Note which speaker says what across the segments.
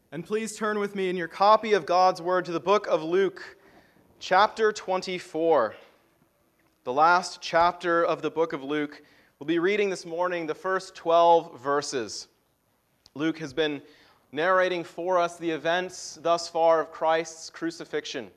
Speaker 1: And please turn with me in your copy of God's Word to the book of Luke, chapter 24. The last chapter of the book of Luke. We'll be reading this morning the first 12 verses. Luke has been narrating for us the events thus far of Christ's crucifixion.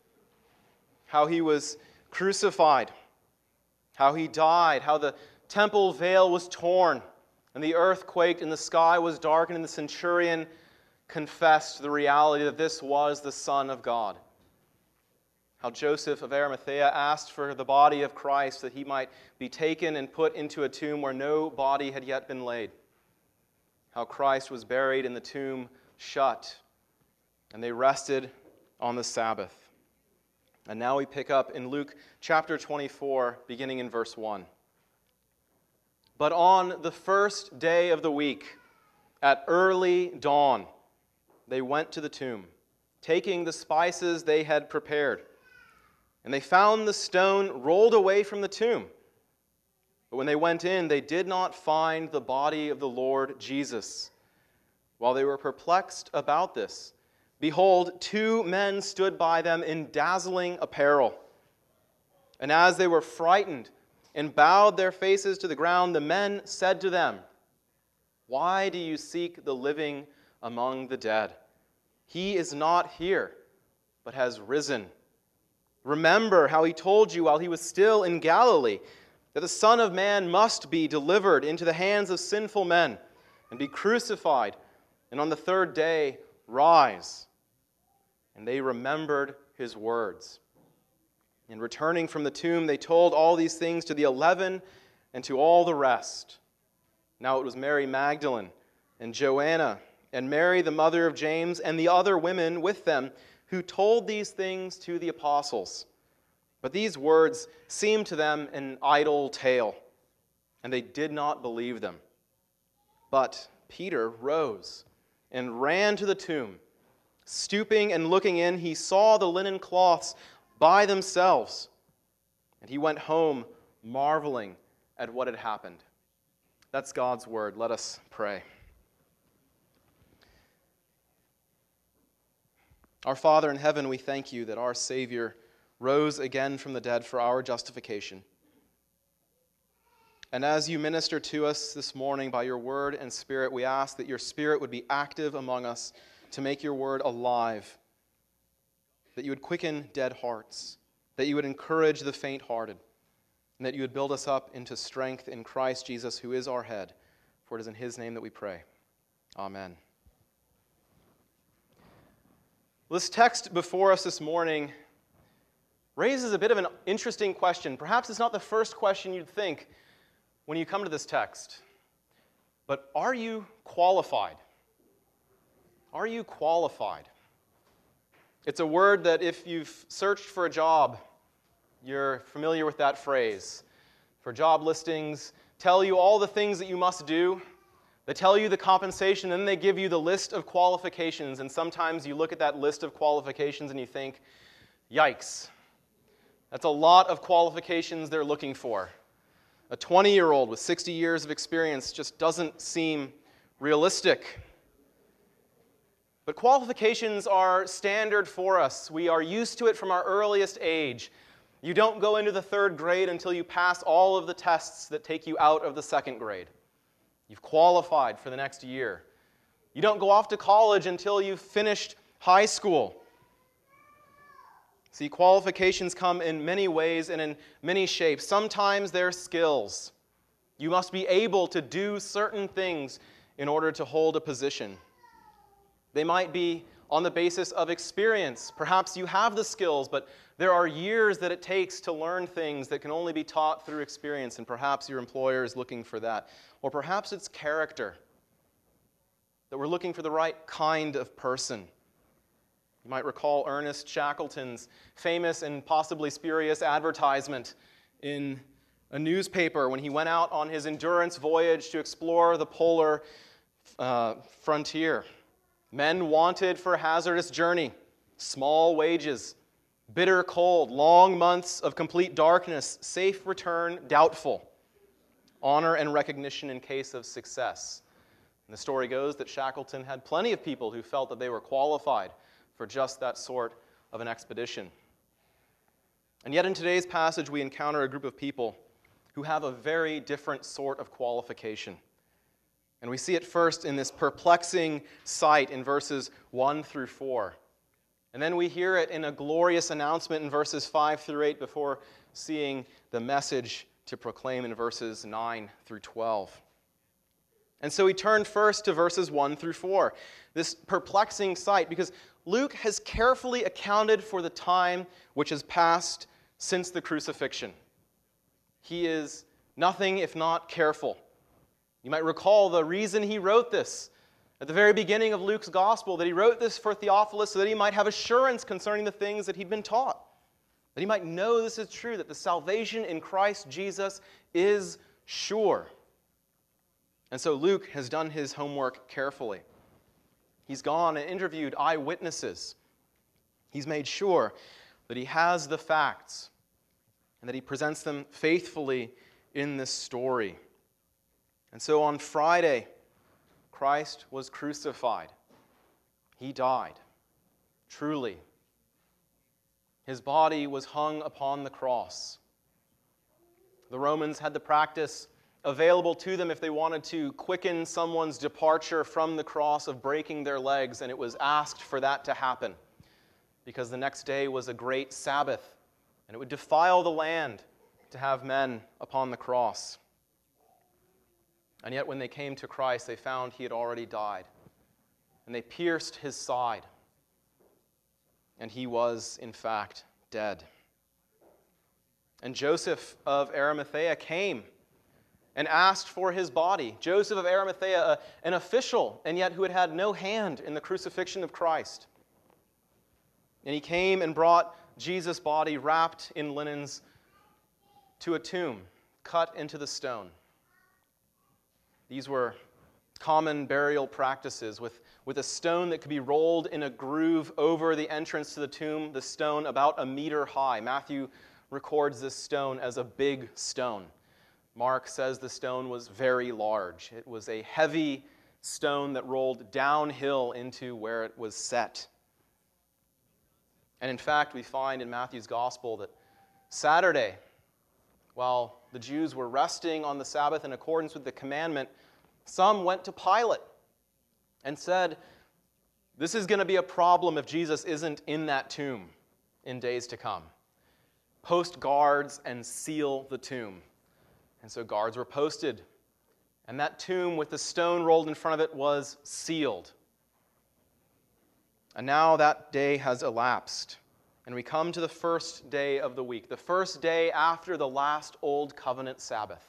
Speaker 1: How he was crucified, how he died, how the temple veil was torn, and the earth quaked, and the sky was darkened, and the centurion confessed the reality that this was the Son of God. How Joseph of Arimathea asked for the body of Christ that he might be taken and put into a tomb where no body had yet been laid. How Christ was buried in the tomb shut, and they rested on the Sabbath. And now we pick up in Luke chapter 24, beginning in verse 1. But on the first day of the week, at early dawn, they went to the tomb, taking the spices they had prepared. And they found the stone rolled away from the tomb. But when they went in, they did not find the body of the Lord Jesus. While they were perplexed about this, behold, two men stood by them in dazzling apparel. And as they were frightened and bowed their faces to the ground, the men said to them, "Why do you seek the living among the dead? He is not here, but has risen. Remember how he told you while he was still in Galilee that the Son of Man must be delivered into the hands of sinful men and be crucified, and on the third day rise." And they remembered his words. And returning from the tomb, they told all these things to the 11 and to all the rest. Now it was Mary Magdalene and Joanna and Mary, the mother of James, and the other women with them, who told these things to the apostles. But these words seemed to them an idle tale, and they did not believe them. But Peter rose and ran to the tomb. Stooping and looking in, he saw the linen cloths by themselves, and he went home marveling at what had happened. That's God's word. Let us pray. Our Father in heaven, we thank you that our Savior rose again from the dead for our justification. And as you minister to us this morning by your word and spirit, we ask that your spirit would be active among us to make your word alive, that you would quicken dead hearts, that you would encourage the faint-hearted, and that you would build us up into strength in Christ Jesus, who is our head. For it is in his name that we pray. Amen. This text before us this morning raises a bit of an interesting question. Perhaps it's not the first question you'd think when you come to this text. But are you qualified? Are you qualified? It's a word that if you've searched for a job, you're familiar with that phrase. For job listings, tell you all the things that you must do. They tell you the compensation, and then they give you the list of qualifications. And sometimes you look at that list of qualifications and you think, yikes. That's a lot of qualifications they're looking for. A 20-year-old with 60 years of experience just doesn't seem realistic. But qualifications are standard for us. We are used to it from our earliest age. You don't go into the third grade until you pass all of the tests that take you out of the second grade. You've qualified for the next year. You don't go off to college until you've finished high school. See, qualifications come in many ways and in many shapes. Sometimes they're skills. You must be able to do certain things in order to hold a position. They might be on the basis of experience. Perhaps you have the skills, but there are years that it takes to learn things that can only be taught through experience, and perhaps your employer is looking for that. Or perhaps it's character, that we're looking for the right kind of person. You might recall Ernest Shackleton's famous and possibly spurious advertisement in a newspaper when he went out on his endurance voyage to explore the polar frontier. Men wanted for a hazardous journey, small wages, bitter cold, long months of complete darkness, safe return doubtful, honor and recognition in case of success And the story goes that Shackleton had plenty of people who felt that they were qualified for just that sort of an expedition. And yet in today's passage, we encounter a group of people who have a very different sort of qualification. And we see it first in this perplexing sight in verses 1 through 4. And then we hear it in a glorious announcement in verses 5 through 8 before seeing the message to proclaim in verses 9 through 12. And so we turn first to verses 1 through 4, this perplexing sight, because Luke has carefully accounted for the time which has passed since the crucifixion. He is nothing if not careful. You might recall the reason he wrote this at the very beginning of Luke's gospel, that he wrote this for Theophilus so that he might have assurance concerning the things that he'd been taught, that he might know this is true, that the salvation in Christ Jesus is sure. And so Luke has done his homework carefully. He's gone and interviewed eyewitnesses. He's made sure that he has the facts and that he presents them faithfully in this story. And so on Friday, Christ was crucified. He died, truly. His body was hung upon the cross. The Romans had the practice available to them if they wanted to quicken someone's departure from the cross of breaking their legs, and it was asked for that to happen because the next day was a great Sabbath, and it would defile the land to have men upon the cross. And yet when they came to Christ, they found he had already died, and they pierced his side, and he was, in fact, dead. And Joseph of Arimathea came and asked for his body. Joseph of Arimathea, an official, and yet who had had no hand in the crucifixion of Christ. And he came and brought Jesus' body wrapped in linens to a tomb cut into the stone. These were common burial practices with a stone that could be rolled in a groove over the entrance to the tomb, the stone about 1 meter high. Matthew records this stone as a big stone. Mark says the stone was very large. It was a heavy stone that rolled downhill into where it was set. And in fact, we find in Matthew's gospel that Saturday, while the Jews were resting on the Sabbath in accordance with the commandment, some went to Pilate and said, "This is going to be a problem if Jesus isn't in that tomb in days to come. Post guards and seal the tomb." And so guards were posted, and that tomb with the stone rolled in front of it was sealed. And now that day has elapsed, and we come to the first day of the week, the first day after the last Old Covenant Sabbath,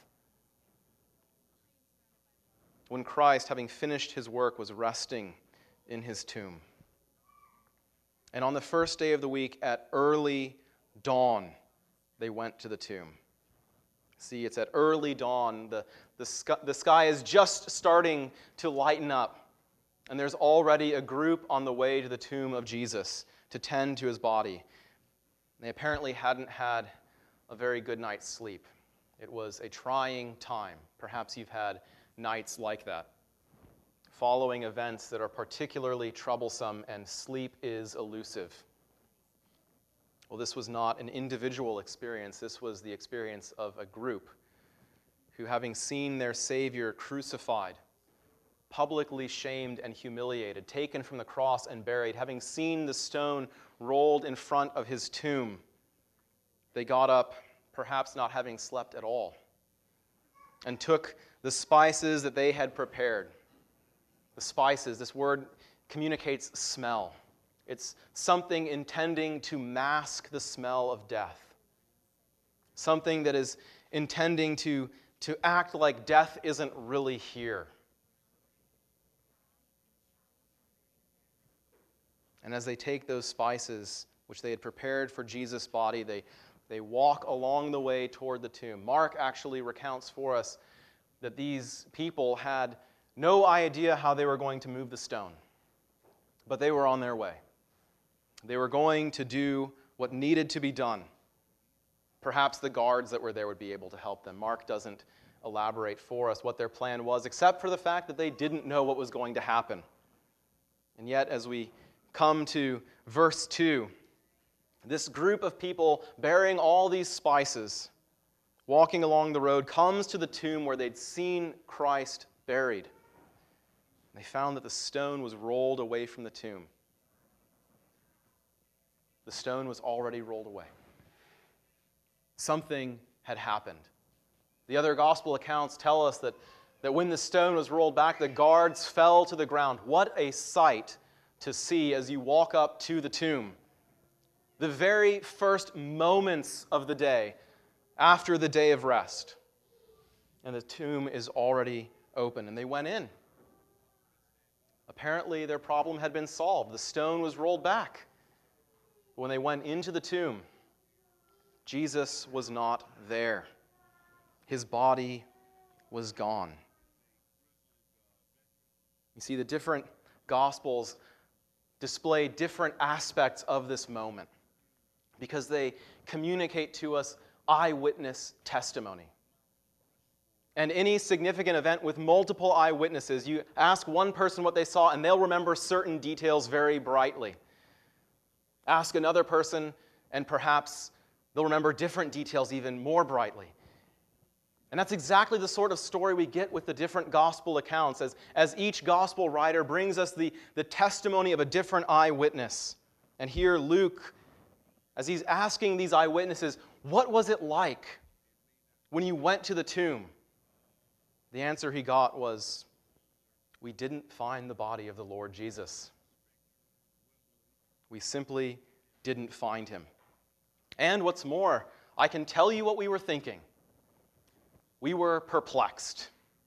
Speaker 1: when Christ, having finished his work, was resting in his tomb. And on the first day of the week, at early dawn, they went to the tomb. See, it's at early dawn. The sky is just starting to lighten up, and there's already a group on the way to the tomb of Jesus to tend to his body. They apparently hadn't had a very good night's sleep. It was a trying time. Perhaps you've had nights like that, following events that are particularly troublesome, and sleep is elusive. Well, this was not an individual experience. This was the experience of a group who, having seen their Savior crucified, publicly shamed and humiliated, taken from the cross and buried, having seen the stone rolled in front of his tomb, they got up, perhaps not having slept at all, and took the spices that they had prepared. The spices, this word communicates smell. It's something intending to mask the smell of death. Something that is intending to act like death isn't really here. And as they take those spices, which they had prepared for Jesus' body, they walk along the way toward the tomb. Mark actually recounts for us that these people had no idea how they were going to move the stone, but they were on their way. They were going to do what needed to be done. Perhaps the guards that were there would be able to help them. Mark doesn't elaborate for us what their plan was, except for the fact that they didn't know what was going to happen. And yet, as we come to verse 2, this group of people bearing all these spices, walking along the road, comes to the tomb where they'd seen Christ buried. They found that the stone was rolled away from the tomb. The stone was already rolled away. Something had happened. The other gospel accounts tell us that when the stone was rolled back, the guards fell to the ground. What a sight to see as you walk up to the tomb. The very first moments of the day, after the day of rest. And the tomb is already open, and they went in. Apparently, their problem had been solved. The stone was rolled back. But when they went into the tomb, Jesus was not there. His body was gone. You see, the different Gospels display different aspects of this moment because they communicate to us eyewitness testimony. And any significant event with multiple eyewitnesses, you ask one person what they saw, and they'll remember certain details very brightly. Ask another person, and perhaps they'll remember different details even more brightly. And that's exactly the sort of story we get with the different gospel accounts, as each gospel writer brings us the testimony of a different eyewitness. And here Luke, as he's asking these eyewitnesses, what was it like when you went to the tomb? The answer he got was, we didn't find the body of the Lord Jesus. We simply didn't find him. And what's more, I can tell you what we were thinking. We were perplexed.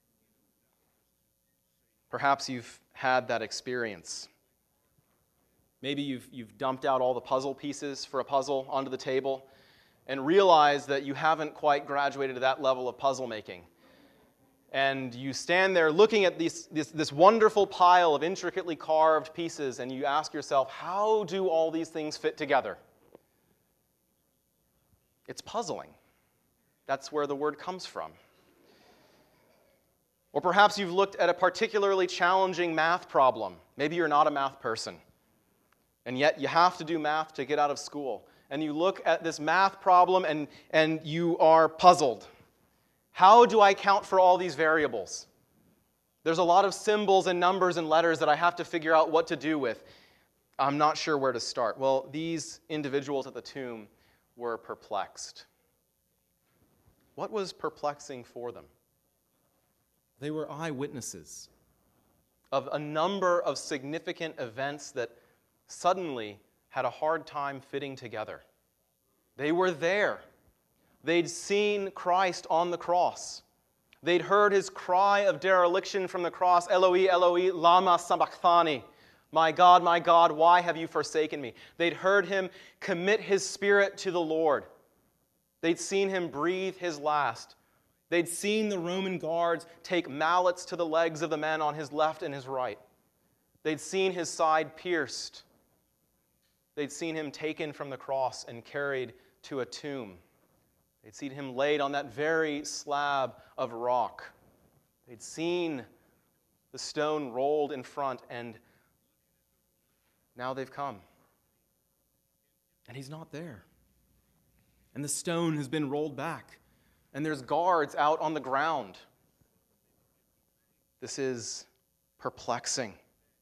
Speaker 1: Perhaps you've had that experience. Maybe you've dumped out all the puzzle pieces for a puzzle onto the table and realized that you haven't quite graduated to that level of puzzle making. And you stand there looking at this wonderful pile of intricately carved pieces, and you ask yourself, how do all these things fit together? It's puzzling. That's where the word comes from. Or perhaps you've looked at a particularly challenging math problem. Maybe you're not a math person, and yet you have to do math to get out of school. And you look at this math problem and you are puzzled. How do I count for all these variables? There's a lot of symbols and numbers and letters that I have to figure out what to do with. I'm not sure where to start. Well, these individuals at the tomb were perplexed. What was perplexing for them? They were eyewitnesses of a number of significant events that suddenly had a hard time fitting together. They were there. They'd seen Christ on the cross. They'd heard his cry of dereliction from the cross, Eloi, Eloi, lama sabachthani. My God, why have you forsaken me? They'd heard him commit his spirit to the Lord. They'd seen him breathe his last. They'd seen the Roman guards take mallets to the legs of the men on his left and his right. They'd seen his side pierced. They'd seen him taken from the cross and carried to a tomb. They'd seen him laid on that very slab of rock. They'd seen the stone rolled in front, and now they've come. And he's not there. And the stone has been rolled back, and there's guards out on the ground. This is perplexing.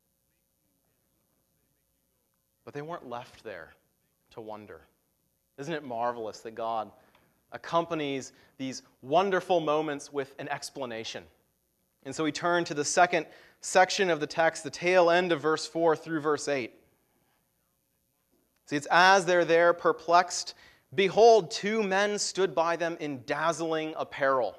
Speaker 1: But they weren't left there to wonder. Isn't it marvelous that God accompanies these wonderful moments with an explanation? And so we turn to the second section of the text, the tail end of verse 4 through verse 8. See, it's as they're there perplexed, behold, two men stood by them in dazzling apparel.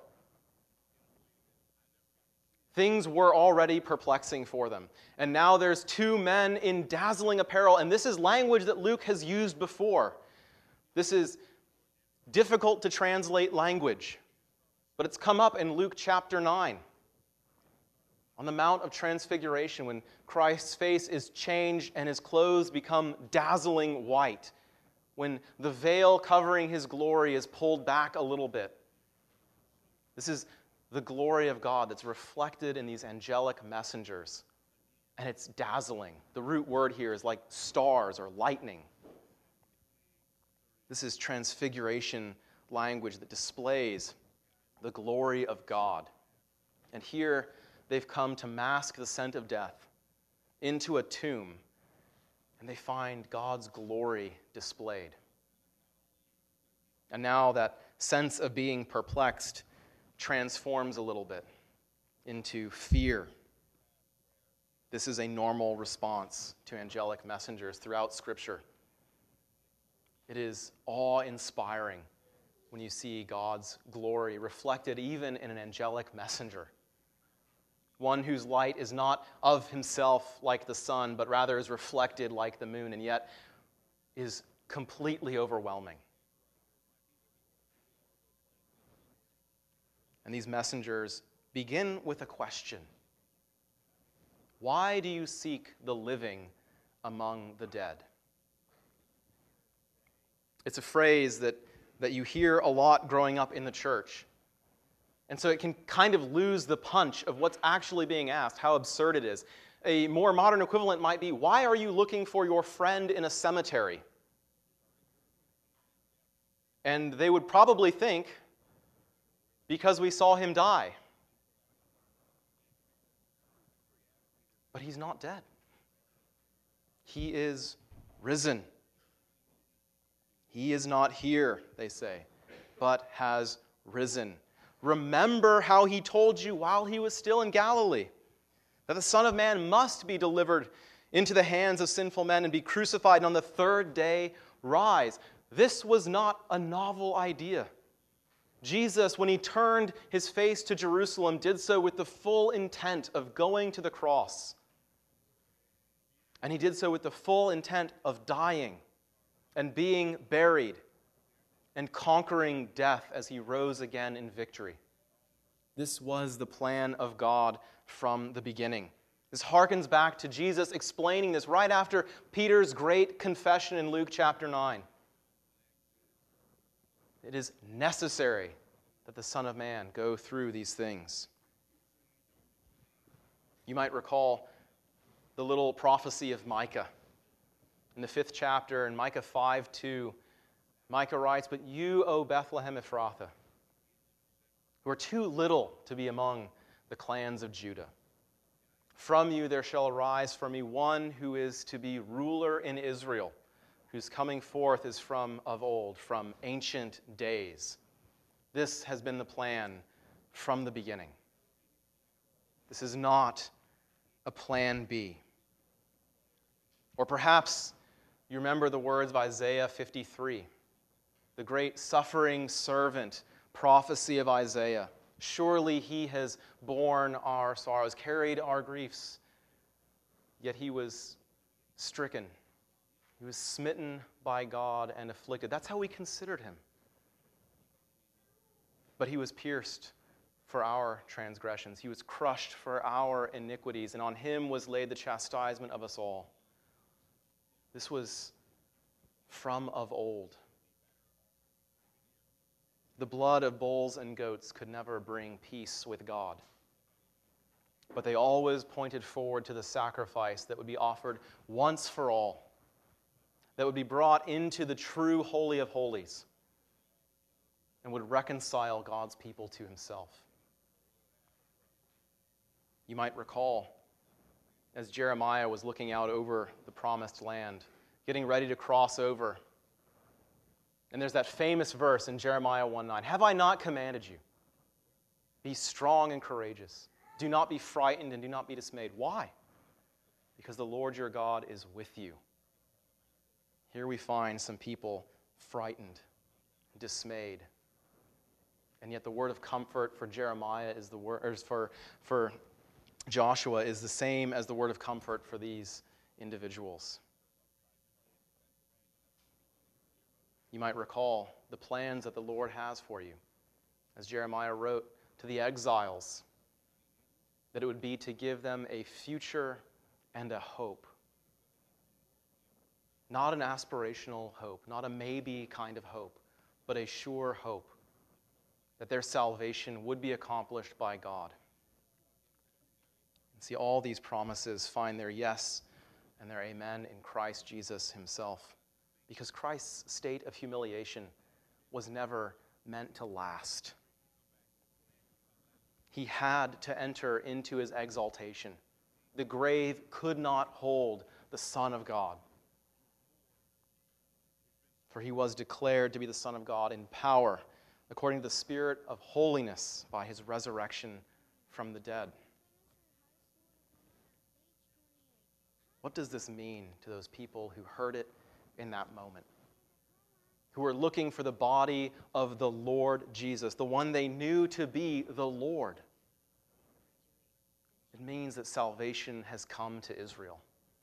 Speaker 1: Things were already perplexing for them. And now there's two men in dazzling apparel. And this is language that Luke has used before. This is difficult to translate language, but it's come up in Luke chapter 9. On the Mount of Transfiguration, when Christ's face is changed and his clothes become dazzling white, when the veil covering his glory is pulled back a little bit. This is the glory of God that's reflected in these angelic messengers. And it's dazzling. The root word here is like stars or lightning. This is transfiguration language that displays the glory of God. And here they've come to mask the scent of death into a tomb, and they find God's glory displayed. And now that sense of being perplexed transforms a little bit into fear. This is a normal response to angelic messengers throughout Scripture. It is awe-inspiring when you see God's glory reflected even in an angelic messenger. One whose light is not of himself like the sun, but rather is reflected like the moon, and yet is completely overwhelming. And these messengers begin with a question. Why do you seek the living among the dead? It's a phrase that you hear a lot growing up in the church. And so it can kind of lose the punch of what's actually being asked, how absurd it is. A more modern equivalent might be, why are you looking for your friend in a cemetery? And they would probably think, because we saw him die. But he's not dead. He is risen. He is not here, they say, but has risen. Remember how he told you while he was still in Galilee, that the Son of Man must be delivered into the hands of sinful men and be crucified and on the third day rise. This was not a novel idea. Jesus, when he turned his face to Jerusalem, did so with the full intent of going to the cross. And he did so with the full intent of dying and being buried and conquering death as he rose again in victory. This was the plan of God from the beginning. This harkens back to Jesus explaining this right after Peter's great confession in Luke chapter 9. It is necessary that the Son of Man go through these things. You might recall the little prophecy of Micah. In the 5th chapter, in Micah 5:2, Micah writes, "But you, O Bethlehem Ephrathah, who are too little to be among the clans of Judah, from you there shall arise for me one who is to be ruler in Israel, whose coming forth is from of old, from ancient days." This has been the plan from the beginning. This is not a plan B. Or perhaps you remember the words of Isaiah 53, the great suffering servant prophecy of Isaiah. Surely he has borne our sorrows, carried our griefs, yet he was stricken. He was smitten by God and afflicted. That's how we considered him. But he was pierced for our transgressions. He was crushed for our iniquities, and on him was laid the chastisement of us all. This was from of old. The blood of bulls and goats could never bring peace with God. But they always pointed forward to the sacrifice that would be offered once for all, that would be brought into the true Holy of Holies, and would reconcile God's people to himself. You might recall, as Jeremiah was looking out over the promised land, getting ready to cross over, and there's that famous verse in Jeremiah 1:9, "Have I not commanded you? Be strong and courageous. Do not be frightened and do not be dismayed." Why? Because the Lord your God is with you. Here we find some people frightened, dismayed. And yet the word of comfort for Jeremiah is the word, or for Joshua is the same as the word of comfort for these individuals. You might recall the plans that the Lord has for you, as Jeremiah wrote to the exiles, that it would be to give them a future and a hope. Not an aspirational hope, not a maybe kind of hope, but a sure hope that their salvation would be accomplished by God. And see, all these promises find their yes and their amen in Christ Jesus himself, because Christ's state of humiliation was never meant to last. He had to enter into his exaltation. The grave could not hold the Son of God, for he was declared to be the Son of God in power, according to the Spirit of holiness, by his resurrection from the dead. What does this mean to those people who heard it in that moment? Who were looking for the body of the Lord Jesus, the one they knew to be the Lord? It means that salvation has come to Israel.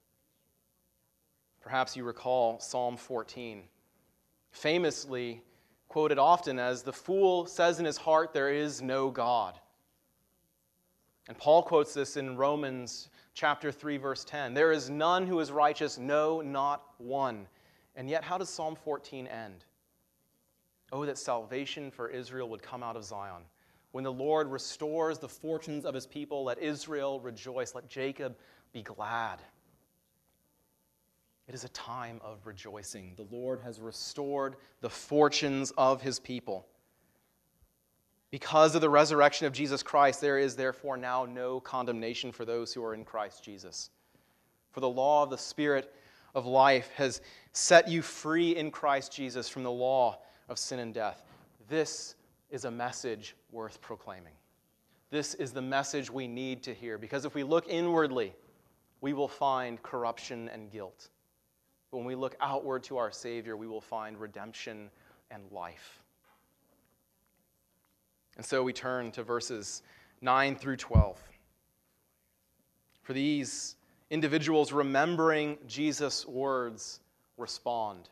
Speaker 1: Perhaps you recall Psalm 14, famously quoted often as, "The fool says in his heart, there is no God." And Paul quotes this in Romans chapter 3, verse 10. "There is none who is righteous, no, not one." And yet, how does Psalm 14 end? Oh, that salvation for Israel would come out of Zion. When the Lord restores the fortunes of his people, let Israel rejoice, let Jacob be glad. It is a time of rejoicing. The Lord has restored the fortunes of his people. Because of the resurrection of Jesus Christ, there is therefore now no condemnation for those who are in Christ Jesus. For the law of the Spirit of life has set you free in Christ Jesus from the law of sin and death. This is a message worth proclaiming. This is the message we need to hear, because if we look inwardly, we will find corruption and guilt. But when we look outward to our Savior, we will find redemption and life. And so we turn to verses 9 through 12. For these individuals, remembering Jesus' words, respond.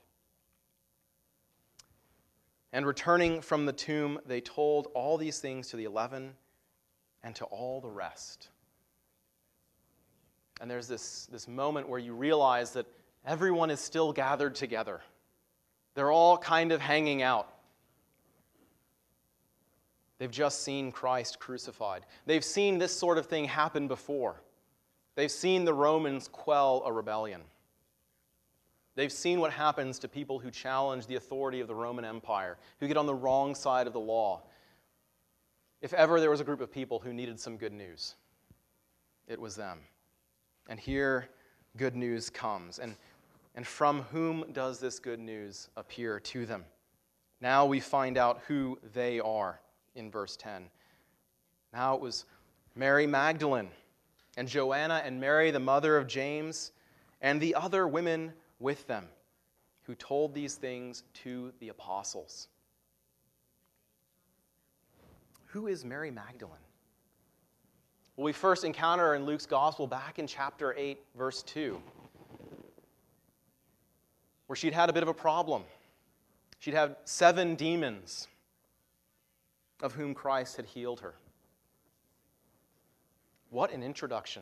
Speaker 1: "And returning from the tomb, they told all these things to the 11 and to all the rest." And there's this moment where you realize that everyone is still gathered together. They're all kind of hanging out. They've just seen Christ crucified. They've seen this sort of thing happen before. They've seen the Romans quell a rebellion. They've seen what happens to people who challenge the authority of the Roman Empire, who get on the wrong side of the law. If ever there was a group of people who needed some good news, it was them. And here, good news comes. And from whom does this good news appear to them? Now we find out who they are in verse 10. Now it was Mary Magdalene and Joanna and Mary, the mother of James, and the other women with them, who told these things to the apostles. Who is Mary Magdalene? Well, we first encounter her in Luke's Gospel back in chapter 8, verse 2, where she'd had a bit of a problem. She'd had 7 demons, of whom Christ had healed her. What an introduction.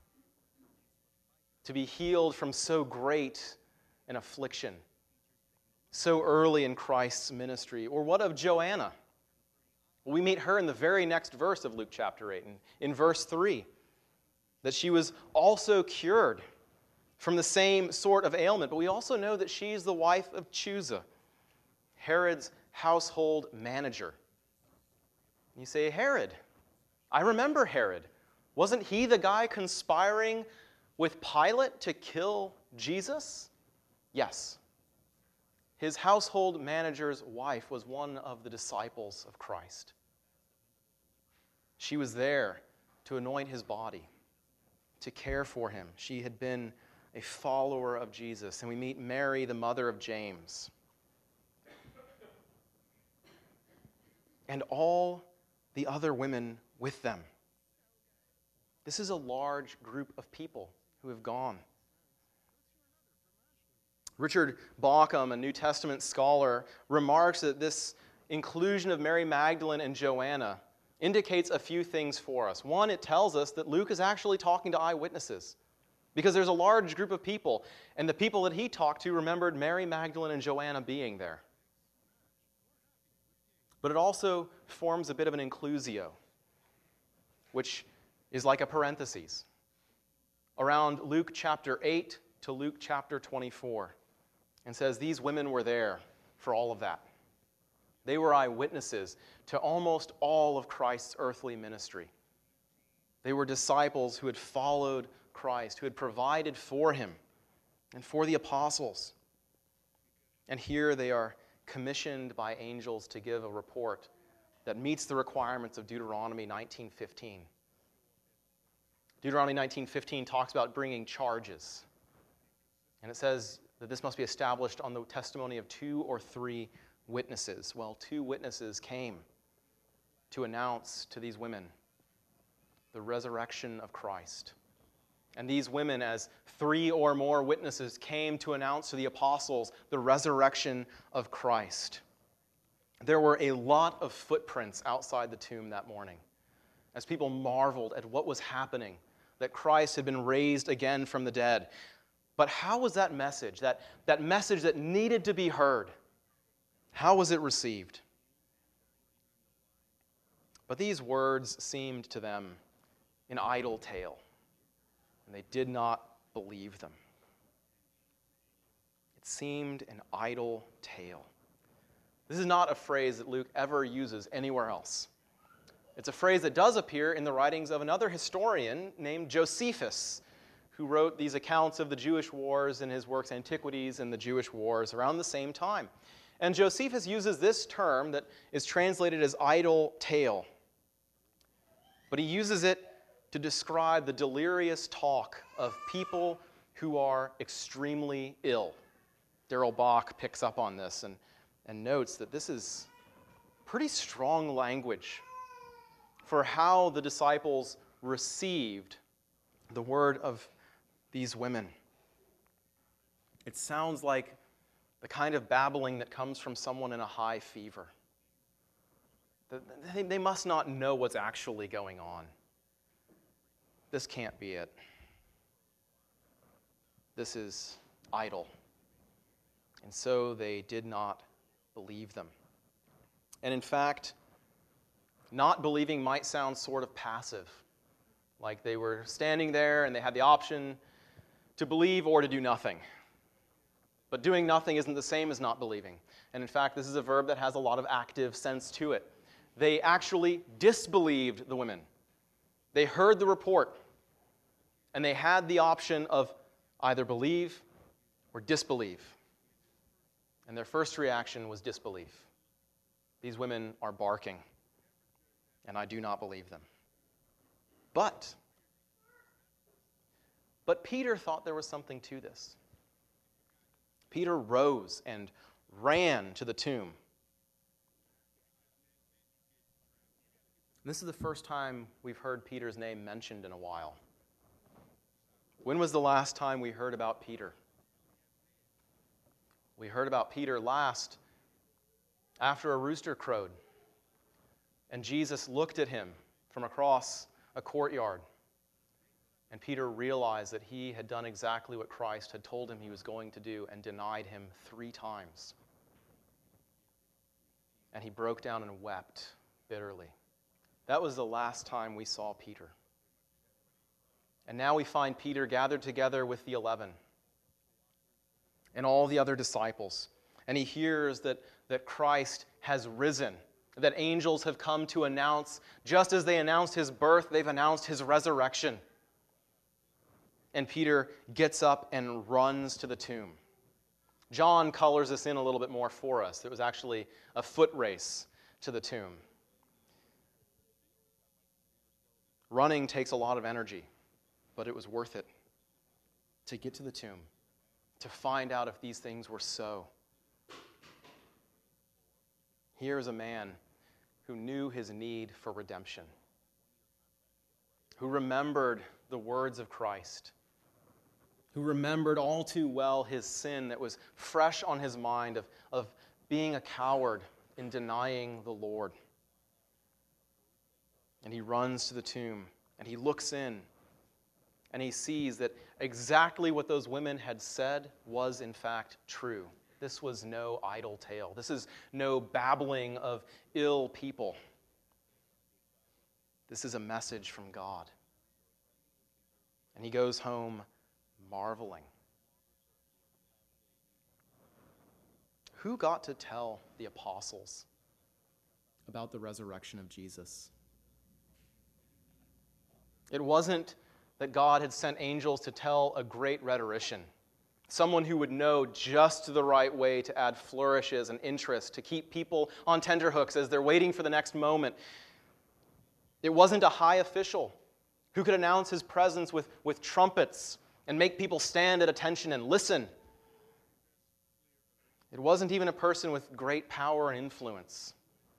Speaker 1: To be healed from so great an affliction, so early in Christ's ministry. Or what of Joanna? We meet her in the very next verse of Luke chapter 8, in verse 3, that she was also cured from the same sort of ailment. But we also know that she's the wife of Chuza, Herod's household manager. You say, Herod. I remember Herod. Wasn't he the guy conspiring with Pilate to kill Jesus? Yes. His household manager's wife was one of the disciples of Christ. She was there to anoint his body, to care for him. She had been a follower of Jesus. And we meet Mary, the mother of James. And all the other women with them. This is a large group of people who have gone. Richard Bauckham, a New Testament scholar, remarks that this inclusion of Mary Magdalene and Joanna indicates a few things for us. One, it tells us that Luke is actually talking to eyewitnesses, because there's a large group of people, and the people that he talked to remembered Mary Magdalene and Joanna being there. But it also forms a bit of an inclusio, which is like a parenthesis, around Luke chapter 8 to Luke chapter 24, and says these women were there for all of that. They were eyewitnesses to almost all of Christ's earthly ministry. They were disciples who had followed Christ, who had provided for him and for the apostles. And here they are commissioned by angels to give a report that meets the requirements of Deuteronomy 19:15. Deuteronomy 19:15 talks about bringing charges. And it says that this must be established on the testimony of 2 or 3 witnesses. Well, 2 witnesses came to announce to these women the resurrection of Christ. And these women, as 3 or more witnesses, came to announce to the apostles the resurrection of Christ. There were a lot of footprints outside the tomb that morning as people marveled at what was happening, that Christ had been raised again from the dead. But how was that message, that message that needed to be heard, how was it received? But these words seemed to them an idle tale, and they did not believe them. It seemed an idle tale. This is not a phrase that Luke ever uses anywhere else. It's a phrase that does appear in the writings of another historian named Josephus, who wrote these accounts of the Jewish wars in his works Antiquities and the Jewish Wars around the same time. And Josephus uses this term that is translated as idle tale, but he uses it to describe the delirious talk of people who are extremely ill. Darrell Bock picks up on this and notes that this is pretty strong language for how the disciples received the word of these women. It sounds like the kind of babbling that comes from someone in a high fever. They must not know what's actually going on. This can't be it. This is idle. And so they did not believe them. And in fact, not believing might sound sort of passive, like they were standing there and they had the option to believe or to do nothing. But doing nothing isn't the same as not believing. And in fact, this is a verb that has a lot of active sense to it. They actually disbelieved the women. They heard the report, and they had the option of either believe or disbelieve. And their first reaction was disbelief. These women are barking, and I do not believe them. But Peter thought there was something to this. Peter rose and ran to the tomb. This is the first time we've heard Peter's name mentioned in a while. When was the last time we heard about Peter? We heard about Peter last after a rooster crowed, and Jesus looked at him from across a courtyard, and Peter realized that he had done exactly what Christ had told him he was going to do and denied him 3 times. And he broke down and wept bitterly. That was the last time we saw Peter. And now we find Peter gathered together with the 11 and all the other disciples. And he hears that Christ has risen, that angels have come to announce, just as they announced his birth, they've announced his resurrection. And Peter gets up and runs to the tomb. John colors this in a little bit more for us. It was actually a foot race to the tomb. Running takes a lot of energy, but it was worth it to get to the tomb, to find out if these things were so. Here is a man who knew his need for redemption, who remembered the words of Christ, who remembered all too well his sin that was fresh on his mind of being a coward in denying the Lord. And he runs to the tomb, and he looks in, and he sees that exactly what those women had said was in fact true. This was no idle tale. This is no babbling of ill people. This is a message from God. And he goes home marveling. Who got to tell the apostles about the resurrection of Jesus? It wasn't that God had sent angels to tell a great rhetorician, someone who would know just the right way to add flourishes and interest, to keep people on tenterhooks as they're waiting for the next moment. It wasn't a high official who could announce his presence with trumpets and make people stand at attention and listen. It wasn't even a person with great power and influence.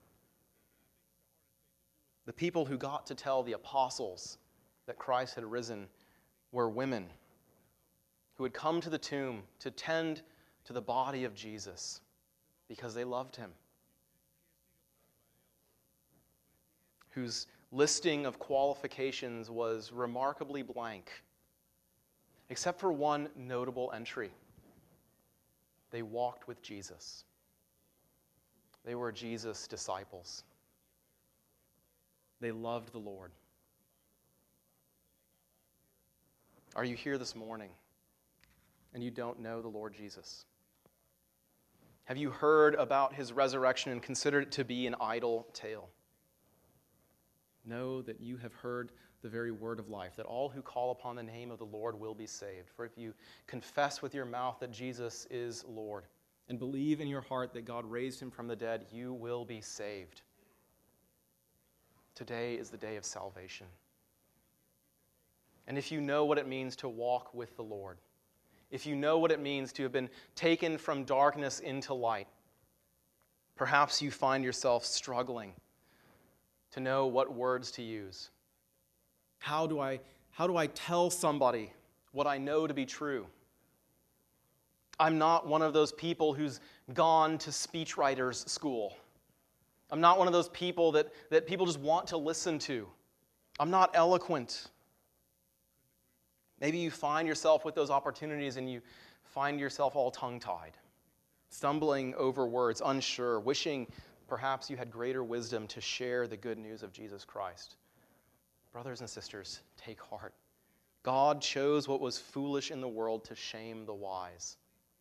Speaker 1: The people who got to tell the apostles that Christ had risen were women who had come to the tomb to tend to the body of Jesus because they loved him, whose listing of qualifications was remarkably blank, except for one notable entry. They walked with Jesus. They were Jesus' disciples. They loved the Lord. Are you here this morning and you don't know the Lord Jesus? Have you heard about his resurrection and considered it to be an idle tale? Know that you have heard the very word of life, that all who call upon the name of the Lord will be saved. For if you confess with your mouth that Jesus is Lord and believe in your heart that God raised him from the dead, you will be saved. Today is the day of salvation. And if you know what it means to walk with the Lord, if you know what it means to have been taken from darkness into light, perhaps you find yourself struggling to know what words to use. How do I tell somebody what I know to be true? I'm not one of those people who's gone to speechwriters school. I'm not one of those people that people just want to listen to. I'm not eloquent. Maybe you find yourself with those opportunities and you find yourself all tongue-tied, stumbling over words, unsure, wishing perhaps you had greater wisdom to share the good news of Jesus Christ. Brothers and sisters, take heart. God chose what was foolish in the world to shame the wise.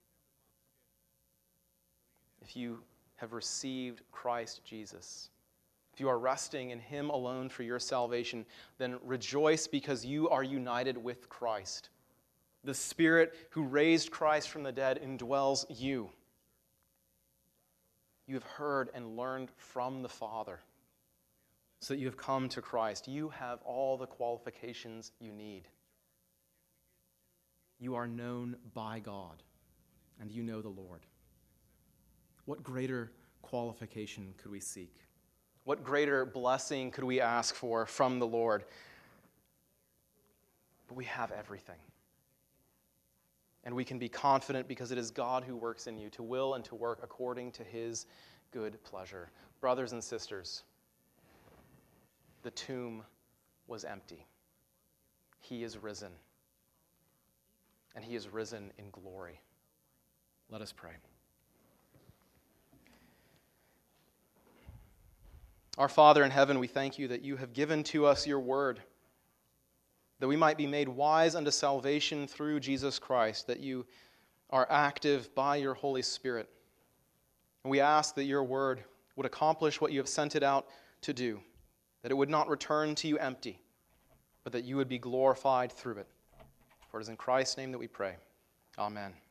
Speaker 1: If you have received Christ Jesus, if you are resting in him alone for your salvation, then rejoice because you are united with Christ. The Spirit who raised Christ from the dead indwells you. You have heard and learned from the Father so that you have come to Christ. You have all the qualifications you need. You are known by God, and you know the Lord. What greater qualification could we seek? What greater blessing could we ask for from the Lord? But we have everything. And we can be confident because it is God who works in you to will and to work according to his good pleasure. Brothers and sisters, the tomb was empty. He is risen. And he is risen in glory. Let us pray. Our Father in heaven, we thank you that you have given to us your word, that we might be made wise unto salvation through Jesus Christ, that you are active by your Holy Spirit. And we ask that your word would accomplish what you have sent it out to do, that it would not return to you empty, but that you would be glorified through it. For it is in Christ's name that we pray. Amen.